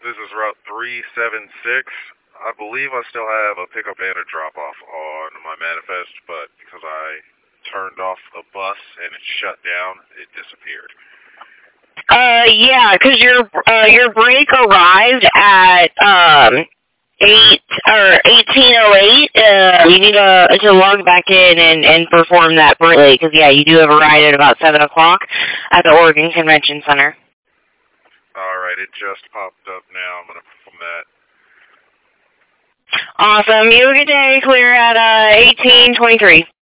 This is Route 376. I believe I still have a pickup and a drop-off on my manifest, but because I turned off the bus and it shut down, it disappeared. Yeah, 'cause your break arrived at 18:08. You need to log back in and perform that break, because yeah, you do have a ride at about 7 o'clock at the Oregon Convention Center. All right, it just popped up now. I'm gonna perform that. Awesome. You have a good day. Clear at 18:23.